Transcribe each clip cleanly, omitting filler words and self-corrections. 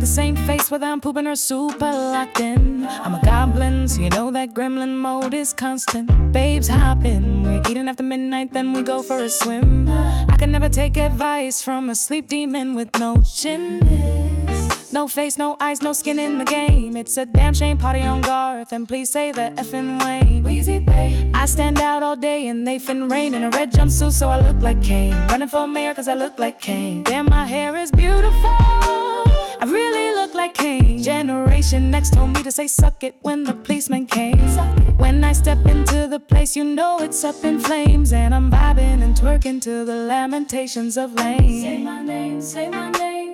the same face whether I'm pooping or super locked in. I'm a goblin, so you know that gremlin mode is constant. Babes hopping, we're eating after midnight, then we go for a swim. I can never take advice from a sleep demon with no chin. No face, no eyes, no skin in the game. It's a damn shame, party on Garth, and please say the effing Wayne. Weezy babe. I stand out all day and they fin rain in a red jumpsuit, so I look like Kane. Running for mayor cause I look like Kane. Damn, my hair is beautiful, I really look like Kane. Generation Next told me to say suck it when the policeman came. When I step into the place, you know it's up in flames, and I'm vibing and twerking to the lamentations of Lane. Say my name, say my name.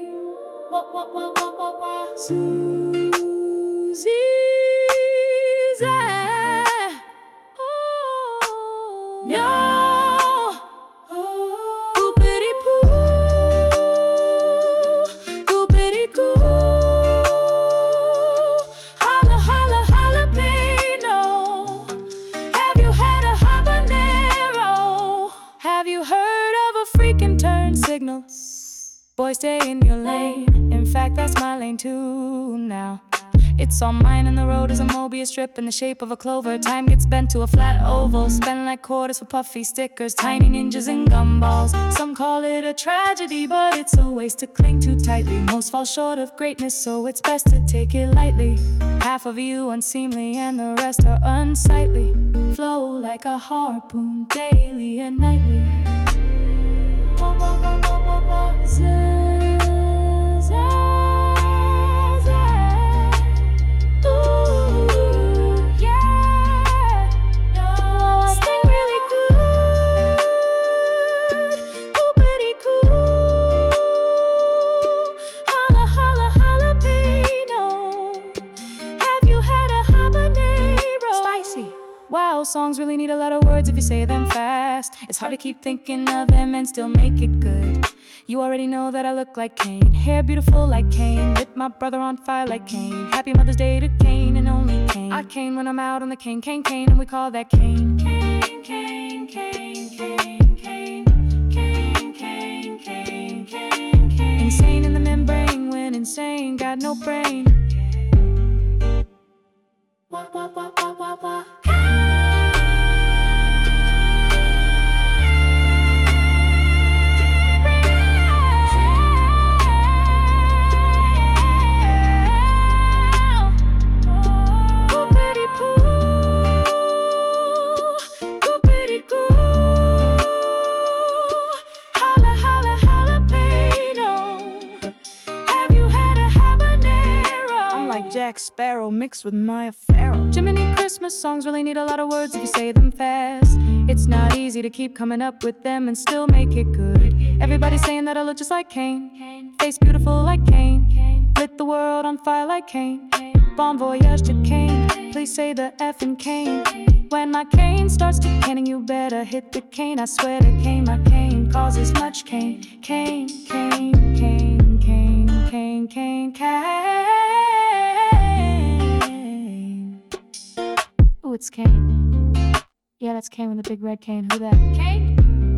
Susie, oh, no, goopity poo, goopity goo, holla, holla, jalapeno. Have you had a habanero? Have you heard of a freaking turn signal? Boy, stay in your lane. In fact, that's my lane too now. It's all mine and the road is a Mobius strip in the shape of a clover. Time gets bent to a flat oval, spend like quarters for puffy stickers, tiny ninjas and gumballs. Some call it a tragedy, but it's a waste to cling too tightly. Most fall short of greatness, so it's best to take it lightly. Half of you unseemly and the rest are unsightly. Flow like a harpoon daily and nightly. Wow, songs really need a lot of words if you say them fast. It's hard to keep thinking of them and still make it good. You already know that I look like Kane, hair beautiful like Kane, lit my brother on fire like Kane. Happy Mother's Day to Kane and only Kane. I Kane when I'm out on the Kane, and we call that Kane. Kane, Kane, Kane, Kane, Kane, Kane, Kane, Kane, Kane, Kane. Insane in the membrane when insane got no brain. Wah, wah, wah, wah, wah, wah. Jack Sparrow mixed with Maya Farrow. Jiminy Christmas songs really need a lot of words if you say them fast. It's not easy to keep coming up with them and still make it good. Everybody's saying that I look just like Kane, face beautiful like Kane, lit the world on fire like Kane. Bon voyage to Kane, please say the F in Kane. When my cane starts decaying, you better hit the cane. I swear to Kane, my cane causes much Kane. Kane, Kane, Kane, Kane, Kane, Kane, Kane. Ooh, it's Kane. Yeah, that's Kane with the big red cane. Who that? Kane?